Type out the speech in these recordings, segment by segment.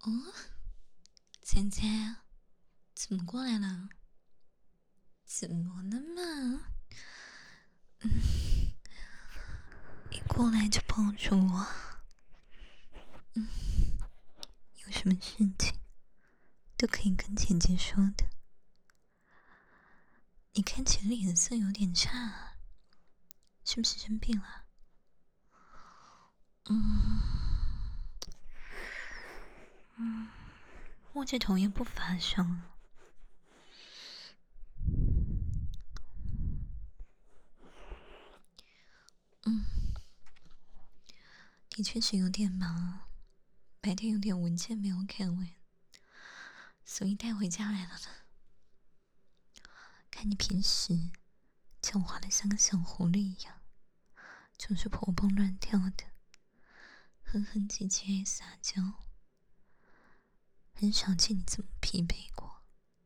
哦，姐姐，怎么过来了？怎么了嘛？一过来就抱住我。有什么事情都可以跟姐姐说的。你看起来脸色有点差，是不是生病了？摸着头也不发烧。的确是有点忙，白天有点文件没有看完，所以带回家来了呢。看你平时狡猾的像个小狐狸一样，就是活蹦乱跳的，哼哼唧唧爱撒娇，很少见你这么疲惫过。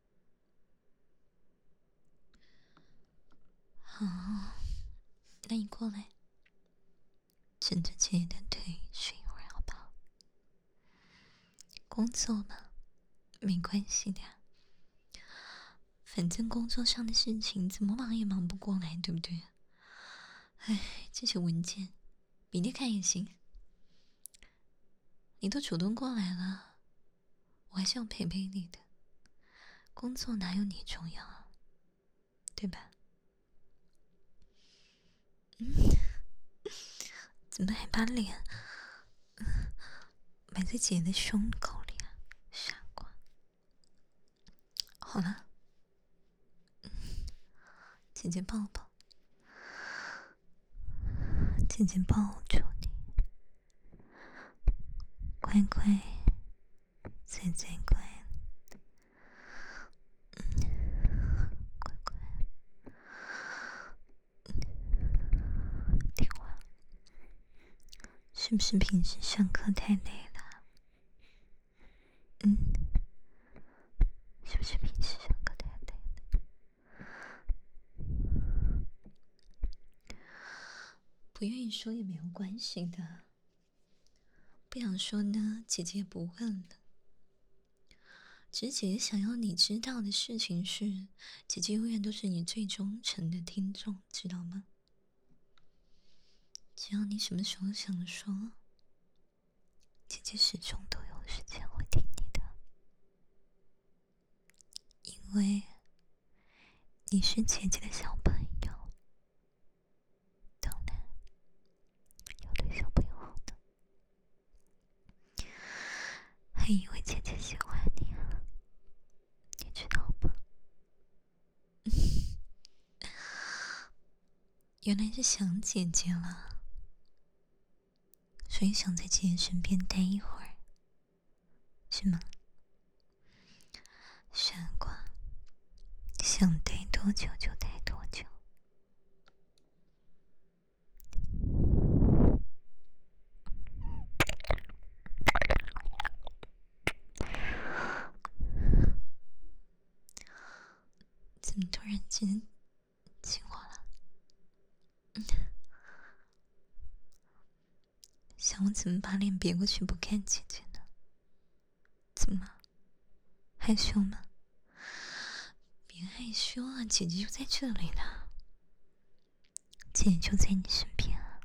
好，那你过来，枕着姐姐的腿睡一会儿好不好？工作嘛，没关系的呀，反正工作上的事情怎么忙也忙不过来，对不对？哎，这些文件，明天看也行。你都主动过来了，我还是要陪陪你的。工作哪有你重要啊，对吧？怎么还把脸埋在姐姐的胸口里啊，傻瓜！好了，姐姐抱抱，姐姐抱住你，乖乖，再乖，乖乖，听话。是不是平时上课太累了？是不是平时上课太累了？不愿意说也没有关系的。不想说呢，姐姐也不问了。只是姐姐想要你知道的事情是，姐姐永远都是你最忠诚的听众，知道吗？只要你什么时候想说，姐姐始终都有时间会听你的，因为你是姐姐的小朋友，当然要对小朋友好的。还以为姐姐喜欢你啊，你知道吗？原来是想姐姐了，所以想在姐姐身边待一会儿，是吗？傻瓜，想待多久就待多久。怎么突然间亲我了？想我怎么把脸别过去不看姐姐呢？怎么了？害羞吗？别害羞啊，姐姐就在这里呢，姐姐就在你身边啊。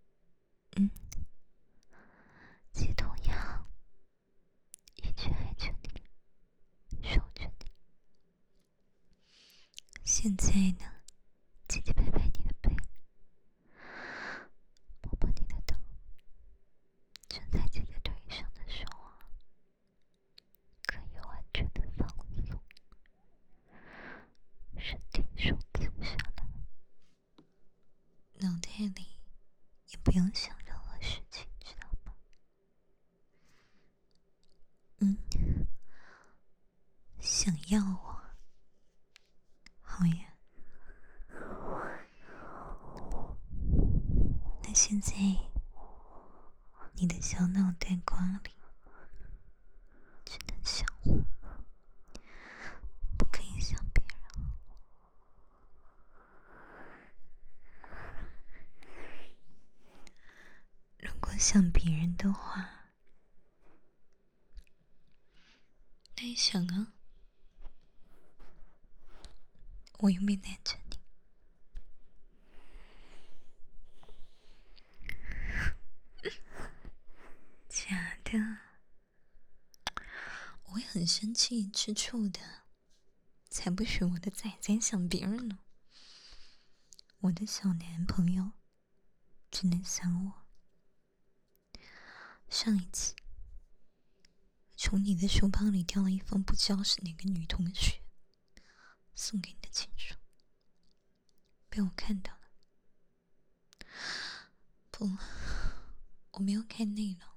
姐同样一直爱着你，守着你。现在呢，姐姐拍拍你的背，摸摸你的头，枕在姐姐腿上的手啊，可以完全的放松，身体松弛下来，脑袋里也不用想任何事情，知道吗？想要我，好呀。那现在，你的小脑袋瓜里只能想我，不可以想别人。如果想别人的话， 想啊，我又没拦着你。假的，我会很生气吃醋的，才不许我的仔仔想别人呢。我的小男朋友只能想我。上一次从你的书包里掉了一封不知道是哪个女同学送给你的情书，被我看到了。不，我没有看内容，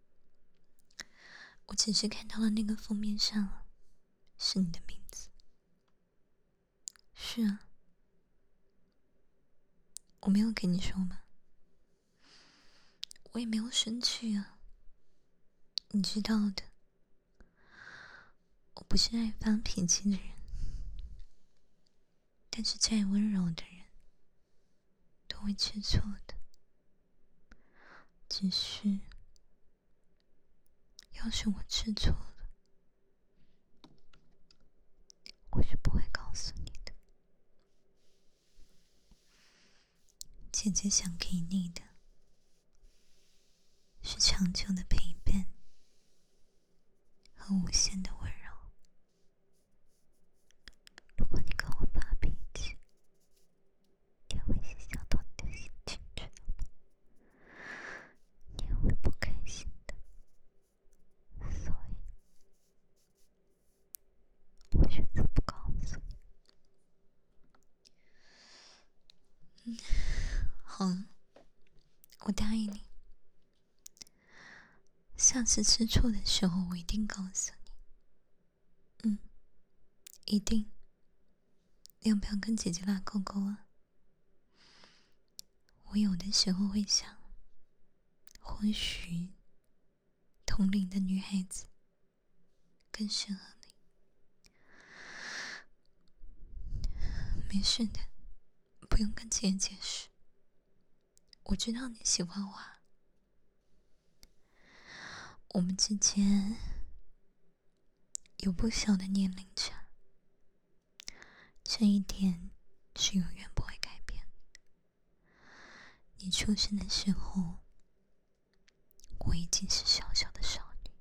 我只是看到了那个封面上是你的名字。是啊，我没有跟你说吗？我也没有生气啊，你知道的，我不是爱发脾气的人，但是再温柔的人都会吃醋的。只是要是我吃醋了，我是不会告诉你的。姐姐想给你的是长久的陪伴和无限的温柔。如果你跟我发脾气，也会影响到你的心情，知道吗？你也会不开心的。所以我选择不告诉你。好了，我答应你，下次吃醋的时候我一定告诉你。一定。要不要跟姐姐拉勾勾啊？我有的时候会想，或许同龄的女孩子更适合你。没事的，不用跟姐姐解释，我知道你喜欢我啊。我们之间有不小的年龄差，这一点是永远不会改变的。你出生的时候，我已经是小小的少女，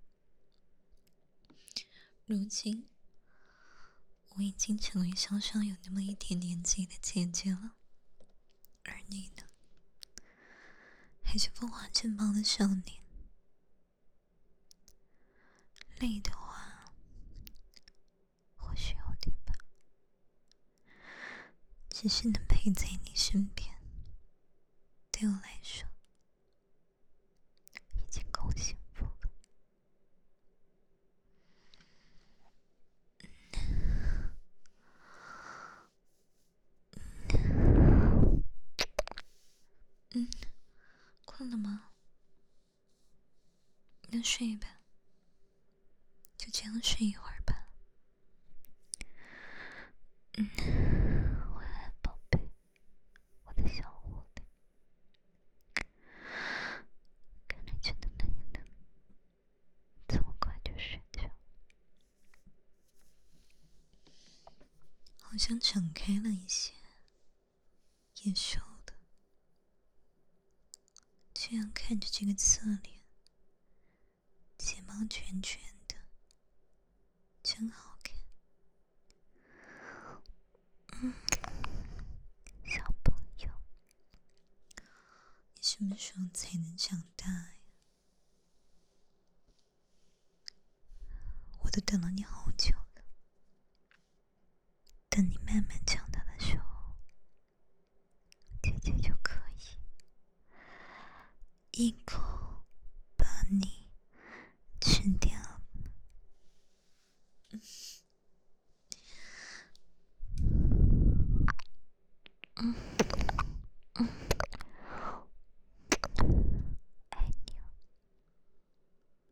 如今我已经成为稍稍有那么一点年纪的姐姐了，而你呢，还是风华正茂的少年。累的话，或许有点吧，只是能陪在你身边，对我来说已经够幸福了。困了吗？那睡吧，就这样睡一会儿吧。晚安，宝贝，我的小狐狸。看你真的累了，这么快就睡觉，好像敞开了一些，也瘦了。这样看着这个侧脸，睫毛卷卷的，真好看。小朋友，你什么时候才能长大呀？我都等了你好久了。等你慢慢长大的时候，姐姐就可以一口